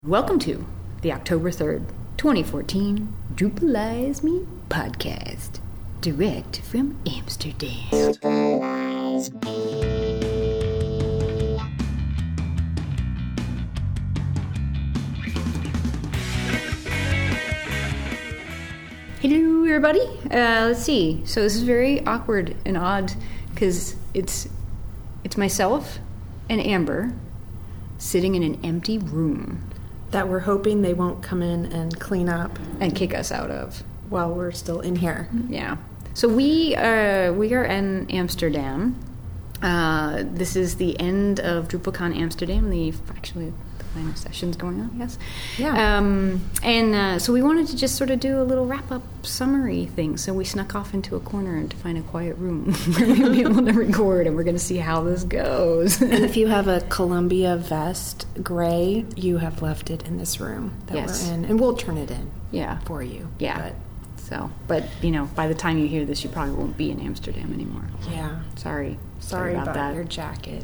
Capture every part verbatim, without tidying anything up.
Welcome to the October third, twenty fourteen Drupalize Me podcast, direct from Amsterdam. Drupalize Me. Hello, everybody. Uh, let's see. So this is very awkward and odd because it's it's myself and Amber sitting in an empty room that we're hoping they won't come in and clean up and kick us out of while we're still in here. Yeah. So we uh, we are in Amsterdam. Uh, this is the end of DrupalCon Amsterdam. The actually the final session's going on, I guess. Yeah. Um, and uh, so we wanted to just sort of do a little wrap up summary thing. So we snuck off into a corner and to find a quiet room where we'll be able to record, and we're going to see how this goes. And if you have a Columbia vest, gray, you have left it in this room that yes. we're in, and we'll turn it in. Yeah. For you. Yeah. But. So, but you know, by the time you hear this, you probably won't be in Amsterdam anymore. Yeah. Sorry. Sorry, Sorry about, about that. Your jacket.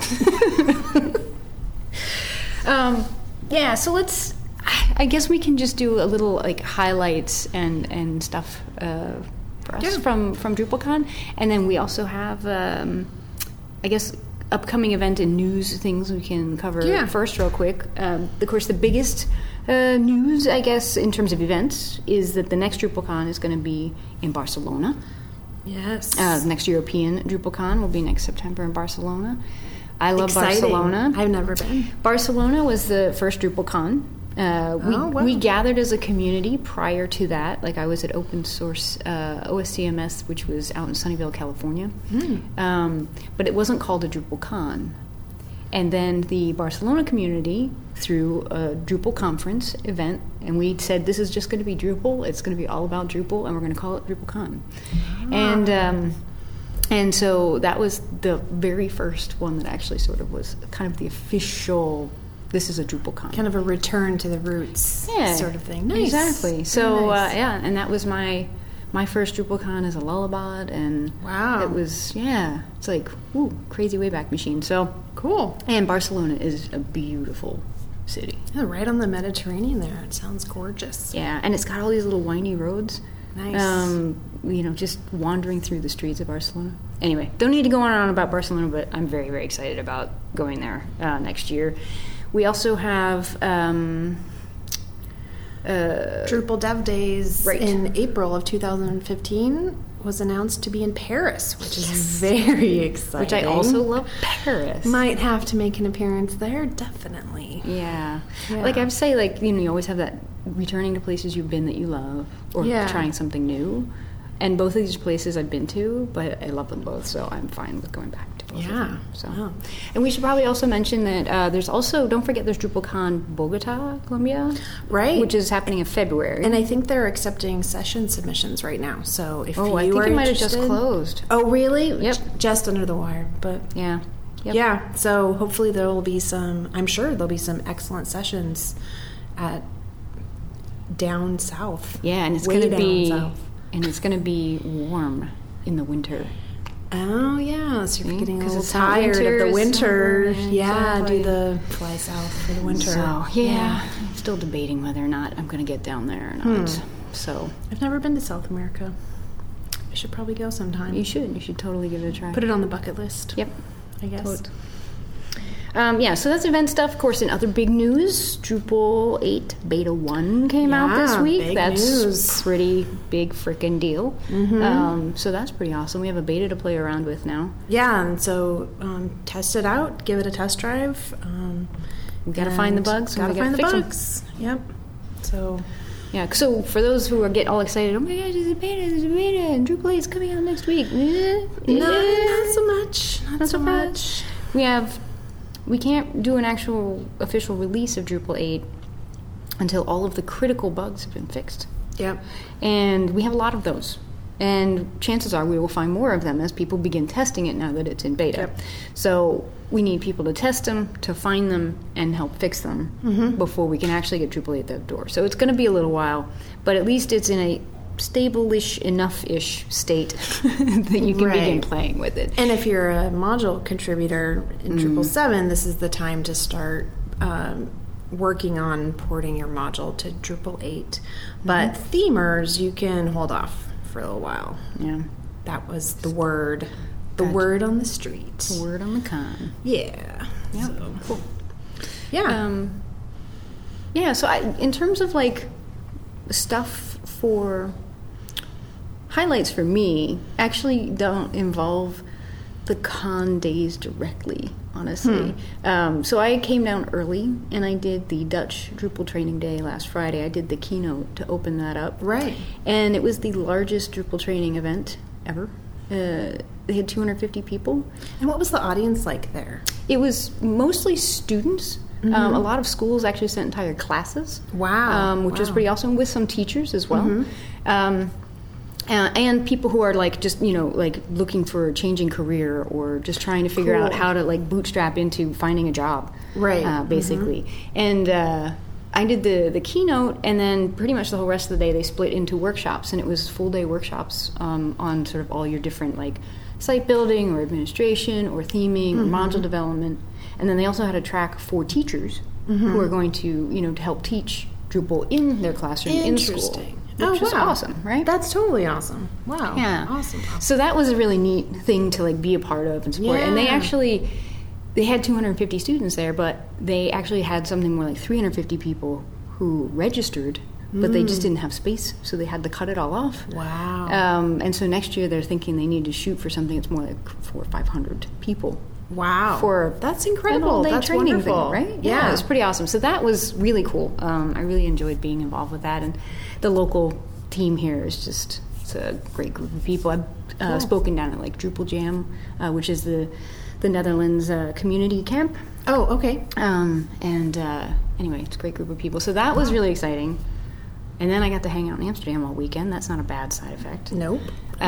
um, yeah. So let's. I guess we can just do a little like highlights and and stuff uh, for us yeah. from from DrupalCon, and then we also have, um, I guess, upcoming event and news things we can cover yeah. first, real quick. Um, of course, the biggest. Uh, news, I guess, in terms of events, is that the next DrupalCon is going to be in Barcelona. Yes. Uh, the next European DrupalCon will be next September in Barcelona. I love Exciting. Barcelona. I've never been. Barcelona was the first DrupalCon. Uh, we, oh, wow. we gathered as a community prior to that. Like I was at Open Source uh, O S C M S, which was out in Sunnyvale, California. Mm. Um, but it wasn't called a DrupalCon. And then the Barcelona community threw a Drupal conference event, and we said, this is just going to be Drupal. It's going to be all about Drupal, and we're going to call it DrupalCon. Oh. And um, and so that was the very first one that actually sort of was kind of the official, this is a DrupalCon. Kind of a return to the roots yeah, sort of thing. Nice. Exactly. So, nice. uh, yeah, and that was my... My first DrupalCon is a Lullabot, and wow, it was yeah, it's like ooh, crazy Wayback Machine. So cool. And Barcelona is a beautiful city. Yeah, right on the Mediterranean there. It sounds gorgeous. Yeah, and it's got all these little windy roads. Nice. Um, you know, just wandering through the streets of Barcelona. Anyway, don't need to go on and on about Barcelona, but I'm very, very excited about going there uh, next year. We also have. Um, Uh, Drupal Dev Days right. in April of two thousand fifteen was announced to be in Paris, which is yes. very exciting. Which I also love Paris. Might have to make an appearance there, definitely. Yeah. yeah. Like I would say, like, you know, you always have that returning to places you've been that you love, or yeah. trying something new. And both of these places I've been to, but I love them both, so I'm fine with going back to both yeah. of them. So. Wow. And we should probably also mention that uh, there's also, don't forget, there's DrupalCon Bogota, Colombia. Right. Which is happening in February. And I think they're accepting session submissions right now, so if oh, you I think are it might interested, have just closed. Oh, really? Yep. J- just under the wire, but... Yeah. Yep. Yeah, so hopefully there will be some, I'm sure there'll be some excellent sessions at down south. Yeah, and it's going to be... South. And it's going to be warm in the winter. Oh, yeah. So you're getting a little it's tired winter, of the winter. Summer, yeah, exactly. do the fly south for the winter. So, yeah. yeah. I'm still debating whether or not I'm going to get down there or not. Hmm. So I've never been to South America. I should probably go sometime. You should. You should totally give it a try. Put it on the bucket list. Yep. I guess. Totes. Um, yeah, so that's event stuff. Of course, in other big news, Drupal eight Beta one came yeah, out this week. Big That's news. pretty big frickin' deal. Mm-hmm. Um, so that's pretty awesome. We have a beta to play around with now. Yeah, and so um, test it out. Give it a test drive. Um, we got to find the bugs. Got to we find the fix bugs. Them. Yep. So... Yeah, so for those who are get all excited, oh my gosh, there's a beta, there's a beta, and Drupal eight is coming out next week. No, not so much. Not, not so much. much. We have, we can't do an actual official release of Drupal eight until all of the critical bugs have been fixed. Yep. And we have a lot of those. And chances are we will find more of them as people begin testing it now that it's in beta. Yep. So we need people to test them, to find them, and help fix them mm-hmm. before we can actually get Drupal eight out the door. So it's going to be a little while, but at least it's in a stable-ish, enough-ish state that you can right. begin playing with it. And if you're a module contributor in mm. Drupal seven, this is the time to start um, working on porting your module to Drupal eight. But mm-hmm. themers, you can hold off for a little while. Yeah. That was the word. The Gotcha. word on the street. The word on the con. Yeah. Yeah. So. Cool. Yeah. Um, yeah, so I, in terms of like stuff for highlights for me, actually don't involve the con days directly, honestly. Hmm. Um, so I came down early and I did the Dutch Drupal training day last Friday. I did the keynote to open that up. Right. And it was the largest Drupal training event ever. Uh, they had two hundred fifty people. And what was the audience like there? It was mostly students. Mm-hmm. Um, a lot of schools actually sent entire classes. Wow. Um, which wow. was pretty awesome, with some teachers as well. Mm-hmm. Um, uh, and people who are like just, you know, like looking for a changing career or just trying to figure cool. out how to like bootstrap into finding a job. Right. Uh, basically. Mm-hmm. And uh, I did the, the keynote, and then pretty much the whole rest of the day they split into workshops, and it was full day workshops um, on sort of all your different like site building or administration or theming mm-hmm. or module development. And then they also had a track for teachers mm-hmm. who are going to, you know, to help teach Drupal in their classroom in school. Interesting. Which oh, was wow. awesome, right? That's totally awesome. Wow. Yeah. Awesome. awesome. So that was a really neat thing to like be a part of and support. Yeah. And they actually, they had two hundred fifty students there, but they actually had something more like three hundred fifty people who registered, but mm. they just didn't have space, so they had to cut it all off. Wow. Um, and so next year they're thinking they need to shoot for something that's more like four or five hundred people. Wow. For that's incredible. An all-day that's training wonderful. thing, right? Yeah. yeah, it was pretty awesome. So that was really cool. Um, I really enjoyed being involved with that, and the local team here is just it's a great group of people. I've uh, cool. spoken down at like Drupal Jam, uh, which is the the Netherlands uh, community camp. Oh, okay. Um, and uh, anyway, it's a great group of people. So that was really exciting. And then I got to hang out in Amsterdam all weekend. That's not a bad side effect. Nope.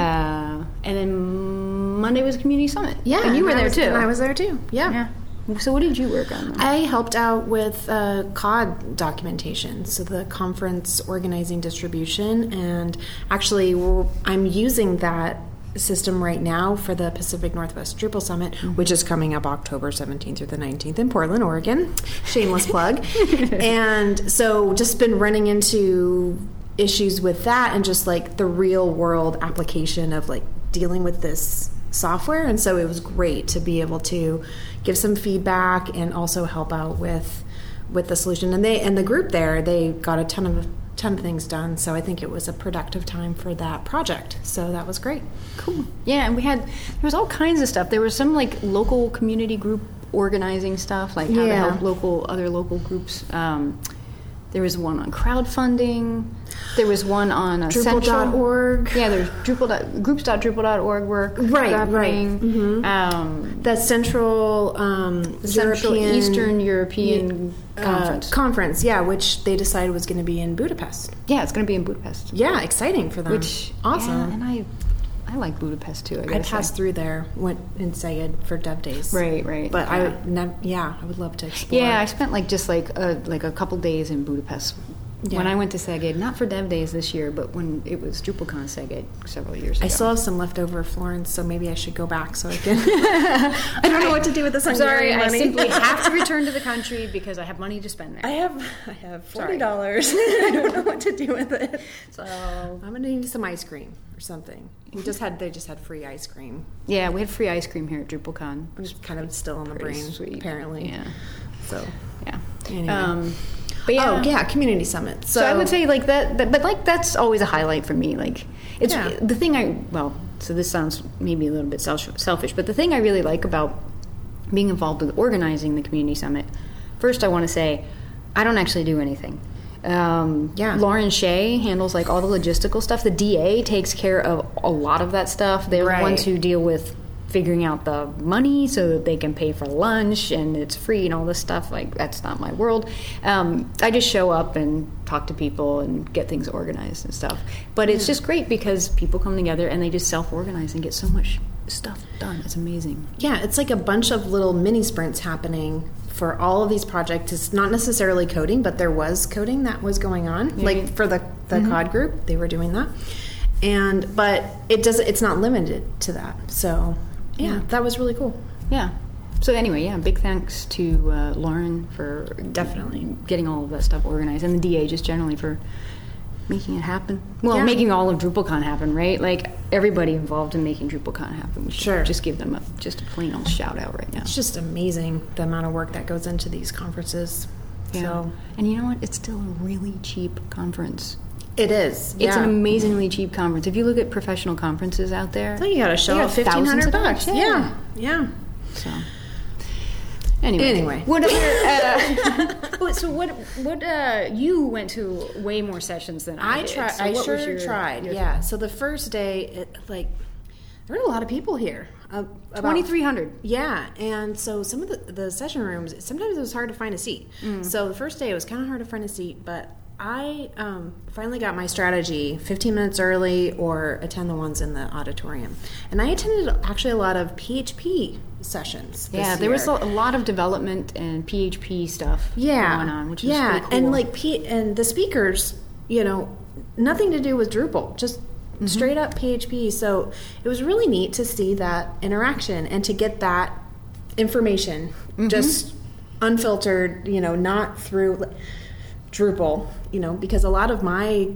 Uh, and then Monday was Community Summit. Yeah. And you were and there was, too. And I was there too. Yeah. Yeah. So what did you work on then? I helped out with uh, C O D documentation, so the conference organizing distribution, and actually we're, I'm using that system right now for the Pacific Northwest Drupal Summit, mm-hmm. which is coming up October seventeenth through the nineteenth in Portland, Oregon. Shameless plug. And so just been running into issues with that and just like the real world application of like dealing with this software. And so it was great to be able to give some feedback and also help out with with the solution. And they and the group there, they got a ton of ton of things done, so I think it was a productive time for that project, so that was great. Cool. Yeah, and we had there was all kinds of stuff. There was some like local community group organizing stuff, like how yeah. to help local other local groups. Um, there was one on crowdfunding. There was one on uh, Drupal dot org. Yeah, there's Drupal groups dot Drupal dot org work. Right, happening. right. Mm-hmm. Um, the Central um, Central European, Eastern European uh, conference. Conference, yeah, which they decided was going to be in Budapest. Yeah, it's going to be in Budapest. Yeah, exciting for them. Which awesome. Yeah, and I, I like Budapest too. I, I passed say. through there, went in Szeged for Dev Days. Right, right. But yeah. I, would nev- yeah, I would love to explore. Yeah, I spent like just like a, like a couple days in Budapest. Yeah. When I went to Szeged, not for Dev Days this year, but when it was DrupalCon Szeged several years ago. I still have some leftover Florence, so maybe I should go back so I can. I don't know what to do with this Hungarian Sorry, money. I simply have to return to the country because I have money to spend there. I have I have forty dollars. I don't know what to do with it, so I'm gonna need some ice cream or something. We just had they just had free ice cream. Yeah, we had free ice cream here at DrupalCon. It was kind of still on the brain, sweet. apparently. Yeah. So yeah. Anyway. Um, But yeah. Oh yeah, community summit. So, so I would say like that, that, but like that's always a highlight for me. Like it's yeah. the thing I well. So this sounds maybe a little bit selfish, but the thing I really like about being involved with organizing the community summit. First, I want to say I don't actually do anything. Um, yeah, Lauren Shea handles like all the logistical stuff. The D A takes care of a lot of that stuff. They're right. the ones who deal with figuring out the money so that they can pay for lunch and it's free and all this stuff. Like that's not my world. Um, I just show up and talk to people and get things organized and stuff. But it's yeah. just great because people come together and they just self-organize and get so much stuff done. It's amazing. Yeah, it's like a bunch of little mini sprints happening for all of these projects. It's not necessarily coding, but there was coding that was going on. Yeah. Like for the, the mm-hmm. C O D group, they were doing that. And but it does it's not limited to that. So yeah, yeah, that was really cool. Yeah. so anyway, yeah, big thanks to uh, Lauren for definitely getting all of that stuff organized, and the D A just generally for making it happen. Well, yeah. making all of DrupalCon happen, right? Like everybody involved in making DrupalCon happen. We should sure. just give them a, just a plain old shout out right now. It's just amazing the amount of work that goes into these conferences. Yeah. So, and you know what? It's still a really cheap conference. It is. It's yeah. an amazingly cheap conference. If you look at professional conferences out there, so you got to show they up fifteen hundred bucks. Yeah. yeah, yeah. So anyway, anyway, what other? Uh, so what? What? Uh, you went to way more sessions than I, I did. tried. So I what sure was your, tried. your Yeah. So the first day, it, like, there were a lot of people here. Uh, twenty-three hundred. Yeah, and so some of the, the session rooms, sometimes it was hard to find a seat. Mm. So the first day, it was kind of hard to find a seat, but I um, finally got my strategy fifteen minutes early or attend the ones in the auditorium. And I attended actually a lot of P H P sessions this Yeah, there year. was a lot of development and P H P stuff yeah. going on, which is yeah. pretty cool. And like P- and the speakers, you know, nothing to do with Drupal, just mm-hmm. straight up P H P. So it was really neat to see that interaction and to get that information mm-hmm. just unfiltered, you know, not through Drupal, you know, because a lot of my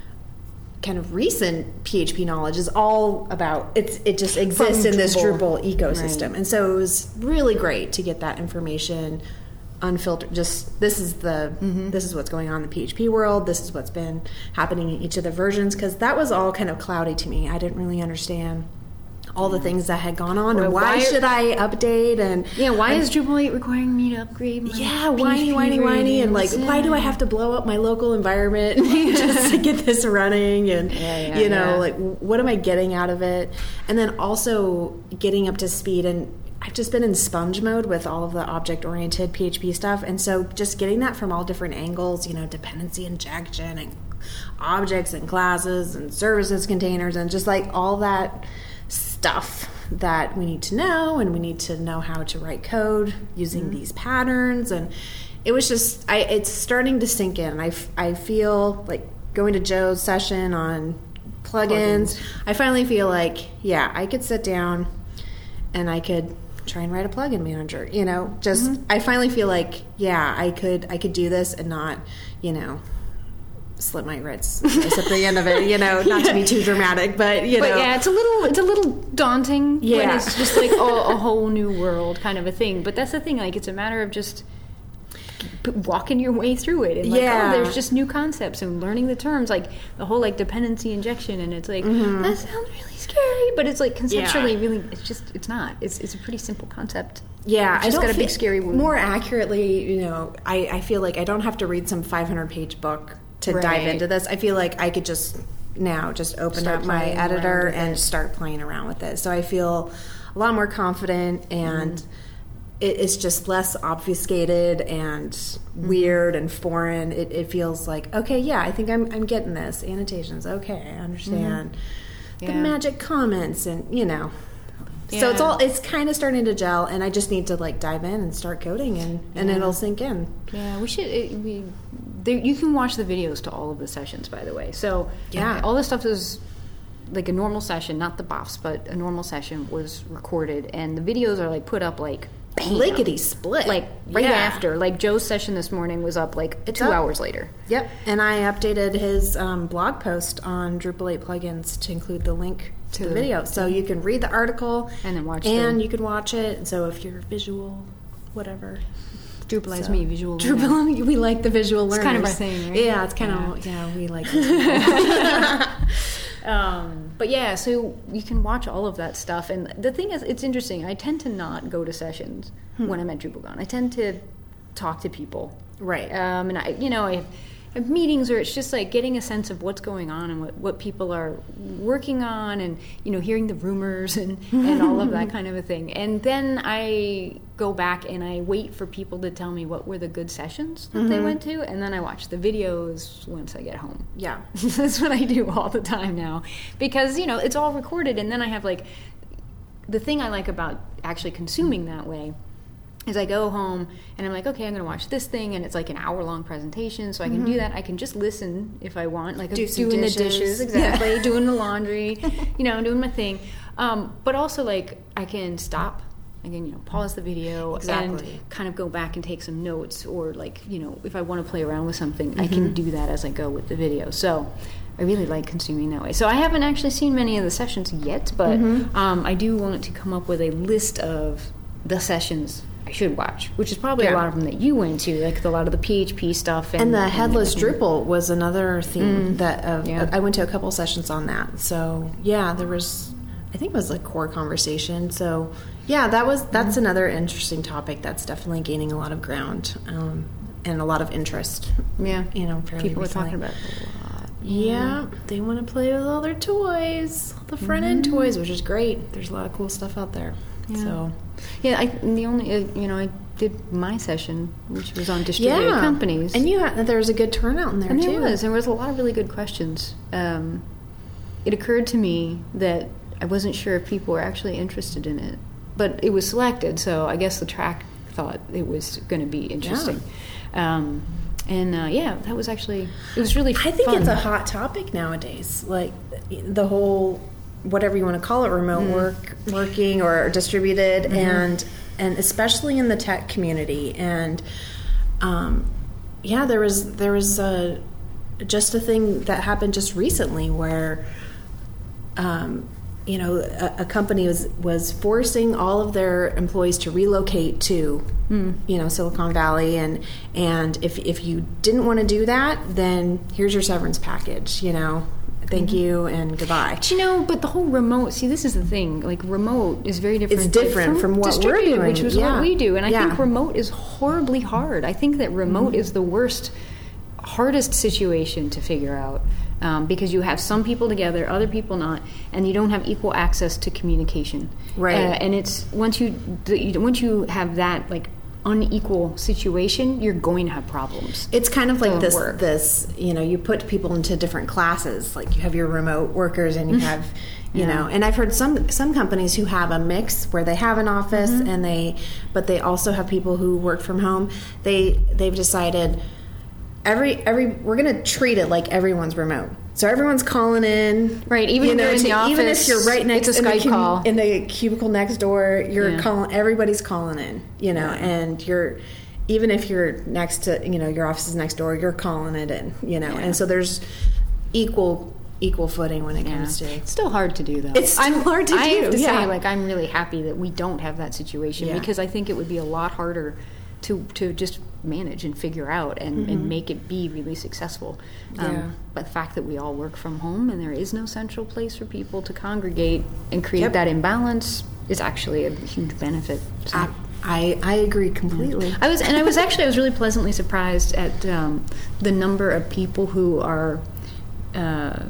kind of recent P H P knowledge is all about it's it just exists From in this Drupal ecosystem. Right. And so it was really great to get that information unfiltered. Just this is the mm-hmm. this is what's going on in the P H P world. This is what's been happening in each of the versions, because that was all kind of cloudy to me. I didn't really understand all the things that had gone on, well, and why, why should I update? And yeah, why I, is Drupal eight requiring me to upgrade? My yeah, whiny, whiny, whiny, and like, yeah. why do I have to blow up my local environment just to get this running? And yeah, yeah, you know, yeah. like, what am I getting out of it? And then also getting up to speed. And I've just been in sponge mode with all of the object-oriented P H P stuff, and so just getting that from all different angles, you know, dependency injection and objects and classes and services containers and just like all that stuff that we need to know, and we need to know how to write code using mm-hmm. these patterns. And it was just I it's starting to sink in. I, I feel like going to Joe's session on plugins, plugins I finally feel like yeah I could sit down and I could try and write a plugin manager, you know, just mm-hmm. I finally feel like yeah I could I could do this and not, you know, slit my wrists at the end of it, you know, not to be too dramatic, but you but know, yeah, it's a little, it's a little daunting. Yeah, when it's just like a, a whole new world kind of a thing. But that's the thing, like it's a matter of just walking your way through it, and like, yeah. oh, there's just new concepts and learning the terms, like the whole like dependency injection, and it's like mm-hmm. that sounds really scary, but it's like conceptually yeah. really, it's just, it's not. It's it's a pretty simple concept. Yeah, it's just I don't got a big scary wound. More accurately, you know, I, I feel like I don't have to read some five hundred page book to right. dive into this. I feel like I could just now just open start up my editor and it. start playing around with it. So I feel a lot more confident, and mm. it, it's just less obfuscated and mm. weird and foreign. It, it feels like, okay, yeah, I think I'm I'm getting this. Annotations, okay, I understand. Mm. Yeah. The magic comments, and you know. Yeah. So it's all it's kind of starting to gel, and I just need to like dive in and start coding, and, and yeah. it'll sink in. Yeah, we should. It, we there, you can watch the videos to all of the sessions, by the way. So yeah, all this stuff is like a normal session, not the B O Fs, but a normal session was recorded, and the videos are like put up like bam, lickety split, like right yeah. after. Like Joe's session this morning was up like it's two up. hours later. Yep, and I updated his um, blog post on Drupal eight plugins to include the link to the video, so you can read the article and then watch and the, you can watch it. So if you're visual, whatever, Drupalize so, me visual. Drupal, we like the visual learners. It's kind of our thing, right? Yeah, it's kind yeah. of yeah, we like. um, but yeah, so you can watch all of that stuff, and the thing is, it's interesting. I tend to not go to sessions hmm. when I'm at DrupalCon. I tend to talk to people, right? Um, and I, you know, I. Have meetings, or it's just like getting a sense of what's going on and what, what people are working on, and you know, hearing the rumors and, and all of that kind of a thing. And then I go back and I wait for people to tell me what were the good sessions that mm-hmm. they went to, and then I watch the videos once I get home. Yeah. That's what I do all the time now, because you know, it's all recorded, and then I have like the thing I like about actually consuming that way is I go home and I'm like, okay, I'm going to watch this thing, and it's like an hour-long presentation, so I can mm-hmm. do that. I can just listen if I want, like do doing dishes. the dishes, exactly, yeah. doing the laundry, you know, doing my thing. Um, but also, like, I can stop I can, you know, pause the video Exactly. and kind of go back and take some notes, or like, you know, if I want to play around with something, mm-hmm. I can do that as I go with the video. So I really like consuming that way. So I haven't actually seen many of the sessions yet, but mm-hmm. um, I do want to come up with a list of the sessions I should watch, which is probably yeah. a lot of them that you went to, like a lot of the P H P stuff. And, and the and headless everything. Drupal was another theme Mm. that uh, Yeah. I went to a couple sessions on that. So yeah, there was, I think it was like core conversation. So yeah, that was that's mm. another interesting topic that's definitely gaining a lot of ground um, and a lot of interest. Yeah, you know, fairly people recently. are talking about it a lot. Yeah, they want to play with all their toys, the front end mm-hmm. toys, which is great. There's a lot of cool stuff out there. Yeah. So yeah, I, the only uh, you know I did my session, which was on distributed yeah. companies, and you had, there was a good turnout in there and too. there was there was a lot of really good questions. Um, it occurred to me that I wasn't sure if people were actually interested in it, but it was selected, so I guess the track thought it was going to be interesting. Yeah. Um, and uh, yeah, that was actually it was really. I think fun. it's a hot topic nowadays. Like the whole whatever you want to call it, remote mm. work, working or distributed, mm-hmm. and and especially in the tech community. And um, yeah, there was there was a, just a thing that happened just recently where. Um, you know, a, a company was was forcing all of their employees to relocate to, mm. you know, Silicon Valley, and and if if you didn't want to do that, then here's your severance package. You know, thank mm-hmm. you and goodbye. But you know, but the whole remote. See, this is the thing. Like remote is very different. It's different from, from what we're doing, which was yeah. what we do. And I yeah. think remote is horribly hard. I think that remote mm-hmm. is the worst, hardest situation to figure out. Um, because you have some people together, other people not, and you don't have equal access to communication. Right. Uh, and it's once you once you have that like unequal situation, you're going to have problems. It's kind of like this. Work. This you know, you put people into different classes. Like you have your remote workers, and you have. You yeah. know, and I've heard some some companies who have a mix where they have an office mm-hmm. and they, but they also have people who work from home. They they've decided. Every every we're gonna treat it like everyone's remote, so everyone's calling in, right? Even you know, if you're in the office, even if you're right next it's a Skype in the, call in the cubicle next door, you're yeah. calling. Everybody's calling in, you know, yeah. and you're even if you're next to, you know, your office is next door, you're calling it in, you know, yeah. and so there's equal equal footing when it yeah. comes to. It's still hard to do though. It's still I'm, hard to I do. have to yeah. say, like I'm really happy that we don't have that situation yeah. because I think it would be a lot harder to to just manage and figure out and, mm-hmm. and make it be really successful. Um, yeah. But the fact that we all work from home and there is no central place for people to congregate and create yep. that imbalance is actually a huge benefit. So. I, I I agree completely. I was and I was actually I was really pleasantly surprised at um, the number of people who are uh,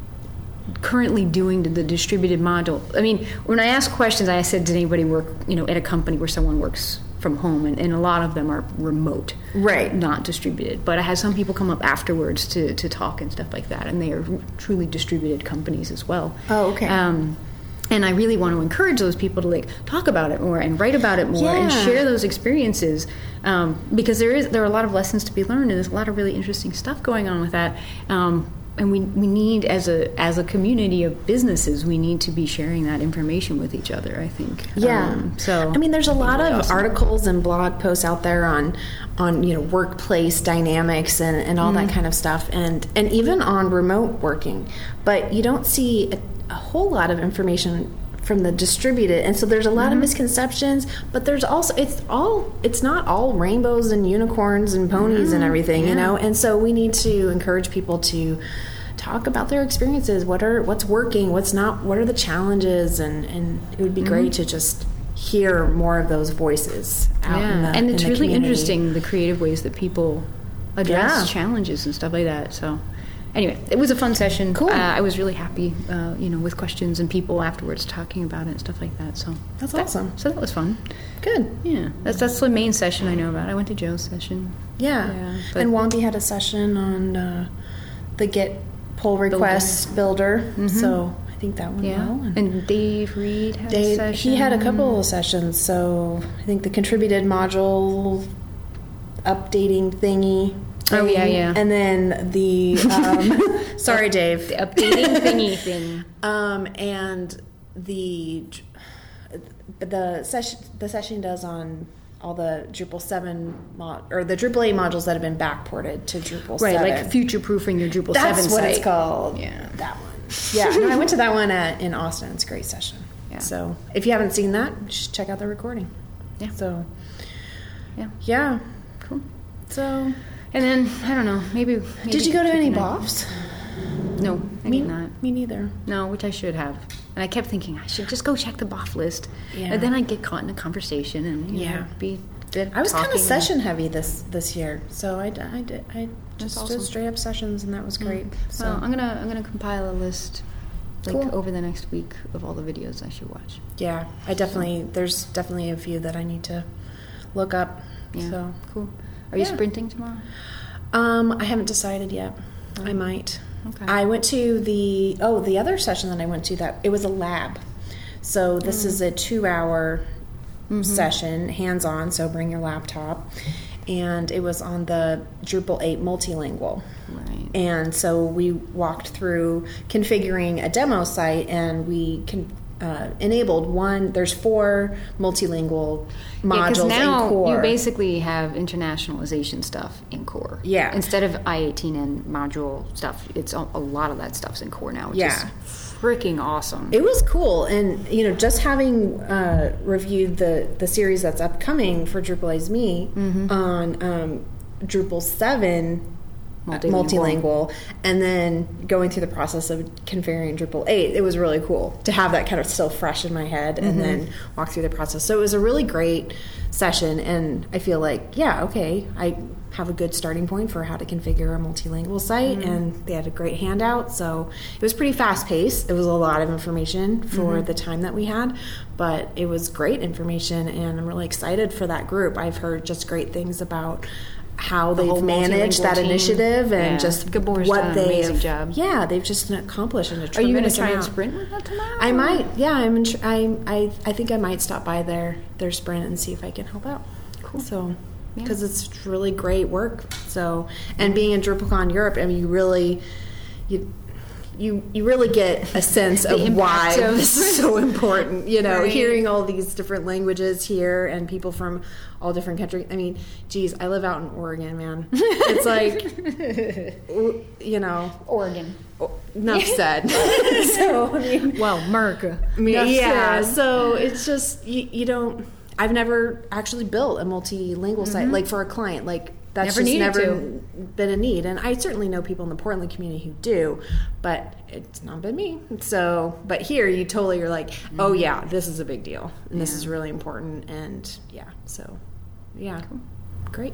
currently doing the distributed module. I mean, when I asked questions, I said, "Did anybody work, you know, at a company where someone works from home?" And, and a lot of them are remote, right, not distributed. But I had some people come up afterwards to, to talk and stuff like that, and they are truly distributed companies as well. Oh, okay. Um, and I really want to encourage those people to like talk about it more and write about it more yeah. and share those experiences um, because there is there are a lot of lessons to be learned and there's a lot of really interesting stuff going on with that. Um, And we we need as a as a community of businesses, we need to be sharing that information with each other, I think. Yeah. Um, so I mean, there's a lot really of awesome. articles and blog posts out there on on you know workplace dynamics and, and all mm-hmm. that kind of stuff, and and even on remote working. But you don't see a, a whole lot of information from the distributed, and so there's a lot mm-hmm. of misconceptions. But there's also it's all it's not all rainbows and unicorns and ponies mm-hmm. and everything, yeah. you know. And so we need to encourage people to talk about their experiences. What are what's working? What's not? What are the challenges? And, and it would be mm-hmm. great to just hear more of those voices out yeah. in the and it's in the really community. interesting the creative ways that people address Yeah. challenges and stuff like that. So anyway, it was a fun session. Cool. Uh, I was really happy, uh, you know, with questions and people afterwards talking about it and stuff like that. So That's that, awesome. So that was fun. Good. Yeah, that's that's the main session I know about. I went to Joe's session. Yeah, yeah but, and Wambi had a session on uh, the Git pull request builder. builder. Mm-hmm. So I think that went yeah. well. And, and Dave Reed had Dave, a session. He had a couple of sessions. So I think the contributed module updating thingy. Oh yeah, yeah. And then the um, sorry, Dave, the updating thingy thing. Um, and the but the session the session does on all the Drupal seven mod, or the Drupal eight modules that have been backported to Drupal right, seven. Right, like future-proofing your Drupal That's seven what site. it's called. Yeah. That one. Yeah, no, I went to that one at, in Austin. It's a great session. Yeah. So if you haven't seen that, just check out the recording. Yeah. So, yeah. Yeah. Cool. So. And then, I don't know, maybe... maybe Did you go to any B night. O F S? No, I me, did not. Me neither. No, which I should have. And I kept thinking, I should just go check the B O F list. Yeah. And then I'd get caught in a conversation and, you Yeah. know, be... I was kind of talking session and, heavy this this year, so I, I did I just awesome. did straight up sessions, and that was great. Mm. So Well, I'm gonna I'm gonna compile a list, like Cool. over the next week, of all the videos I should watch. yeah, I definitely there's definitely a few that I need to look up. Yeah, So cool. Are you Yeah. sprinting tomorrow? um, I haven't decided yet. Oh. I might. Okay. I went to the oh the other session that I went to that it was a lab, so this Mm. is a two hour Mm-hmm. session, hands on. So bring your laptop, and it was on the Drupal eight multilingual. Right. And so we walked through configuring a demo site, and we can uh, enabled one. There's four multilingual modules Yeah, now in core. you basically have internationalization stuff in core. Yeah. Instead of I eighteen N module stuff, it's a, a lot of that stuff's in core now, which Yeah. is freaking awesome. It was cool, and you know, just having uh, reviewed the the series that's upcoming for Drupalize Me Mm-hmm. on um, Drupal seven. Multilingual. multilingual, and then going through the process of configuring Drupal eight, it was really cool to have that kind of still fresh in my head, and Mm-hmm. then walk through the process. So it was a really great session, and I feel like, yeah, okay, I have a good starting point for how to configure a multilingual site, Mm-hmm. and they had a great handout, so it was pretty fast paced. It was a lot of information for Mm-hmm. the time that we had, but it was great information, and I'm really excited for that group. I've heard just great things about how The they've whole managed multilingual that team. initiative, and Yeah. just Gabor's what done an they amazing have, job. yeah, they've just accomplished in a Are you going to tremendous try and amount. sprint with that tomorrow? I might, yeah. I'm. In tr- I, I. I think I might stop by their their sprint and see if I can help out. Cool. So, Yeah. because it's really great work. So, and being in DrupalCon Europe, I mean, you really, you. You, you really get a sense of why impact of- this is so important. You know, Right. hearing all these different languages here and people from all different countries. I mean, geez, I live out in Oregon, man. It's like, you know, Oregon. enough said. So, I mean, Well, America. I mean, Enough yeah, said. so it's just you, you don't. I've never actually built a multilingual site like for a client. Like that's Never just needed never to. been a need, and I certainly know people in the Portland community who do, but it's not been me. So, but here you totally are like, oh yeah, this is a big deal, and this Yeah. is really important, and yeah, so yeah, great.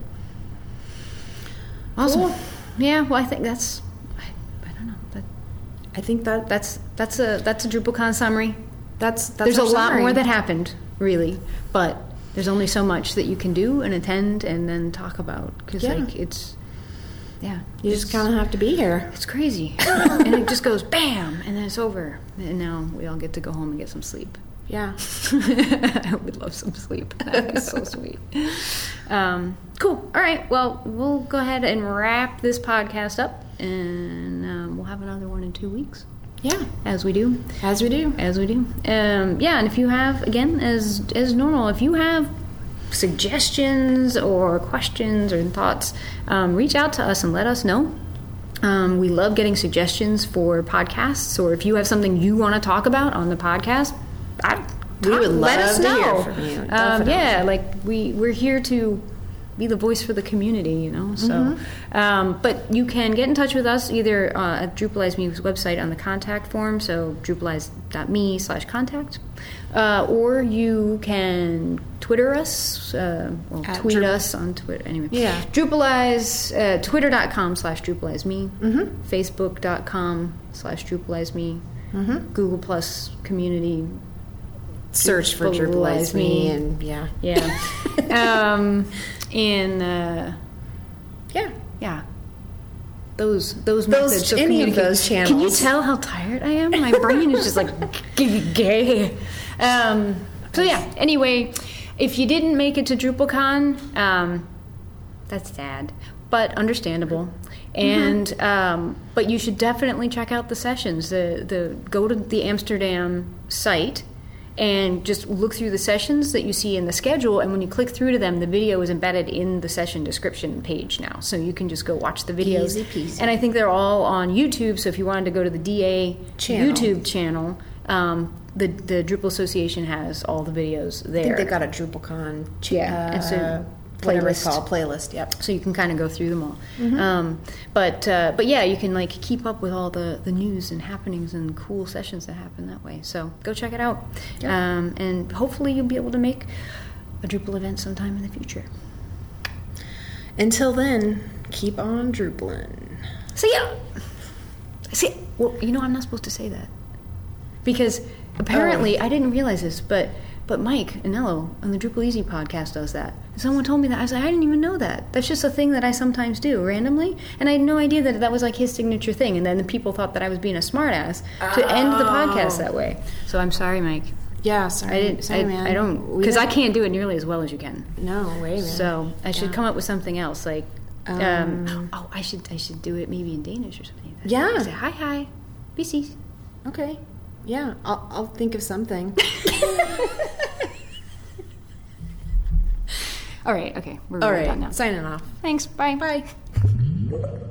Awesome. Cool. Yeah, well, I think that's, I, I don't know, that, I think that that's that's a that's a DrupalCon summary. that's that's There's a our lot summary. more that happened, really, but there's only so much that you can do and attend and then talk about, because Yeah. like it's, yeah, You just kind of have to be here. it's crazy, and it just goes bam, and then it's over, and now we all get to go home and get some sleep. Yeah. I would love some sleep. That'd be so sweet. Um, cool. All right. Well, we'll go ahead and wrap this podcast up, and um, we'll have another one in two weeks, Yeah. as we do. As we do. As we do. Um, yeah, and if you have, again, as as normal, if you have suggestions or questions or thoughts, um, reach out to us and let us know. Um, we love getting suggestions for podcasts, or if you have something you want to talk about on the podcast, I, We would let love us to know. hear from you, Um, definitely. yeah, like we we're here to be the voice for the community, you know. So, Mm-hmm. um, but you can get in touch with us either uh, at Drupalize Me's website on the contact form, so drupalize dot me slash contact, uh, or you can Twitter us, uh, well, At tweet Drup- us on Twitter. Anyway, Yeah. Drupalize, uh, twitter dot com slash Drupalize me, Mm-hmm. facebook dot com slash Drupalize me, Mm-hmm. Google Plus community. Search for Drupalize Drupalize me, me. and yeah. Yeah. um, and uh, Yeah. yeah, those those Those- methods of any of communicating. those Can you channels. tell how tired I am? My brain is just like gay. Um, so yeah. Anyway, if you didn't make it to DrupalCon, um, that's sad, but understandable. And um, but you should definitely check out the sessions. The the go to the Amsterdam site and just look through the sessions that you see in the schedule, and when you click through to them, the video is embedded in the session description page now, so you can just go watch the videos. Easy peasy. And I think they're all on YouTube, so if you wanted to go to the D A Channel. YouTube channel, um, the the Drupal Association has all the videos there. I think they've got a DrupalCon ch- Yeah, uh, it's a whatever it's playlist. called, playlist, yep. So you can kind of go through them all. Mm-hmm. Um, but uh, but yeah, you can like keep up with all the, the news and happenings and cool sessions that happen that way. So go check it out. Yep. Um, and hopefully you'll be able to make a Drupal event sometime in the future. Until then, keep on Drupaling. See ya! See, well, you know, I'm not supposed to say that. Because apparently, Oh. I didn't realize this, but but Mike Anello on the Drupal Easy podcast does that. Someone told me that. I was like, I didn't even know that. That's just a thing that I sometimes do randomly. And I had no idea that that was like his signature thing. And then the people thought that I was being a smartass to end the podcast that way. So I'm sorry, Mike. Yeah, sorry. I didn't. sorry, I, man. I don't We because I don't- can't do it nearly as well as you can. No way, man. So I should Yeah. come up with something else. Like, um, Um, oh, I should I should do it maybe in Danish or something. Like that. Yeah. Say hi hi, busy. Okay. Yeah, I'll, I'll think of something. All right. Okay. We're All really right, done now. signing off. Thanks. Bye. Bye.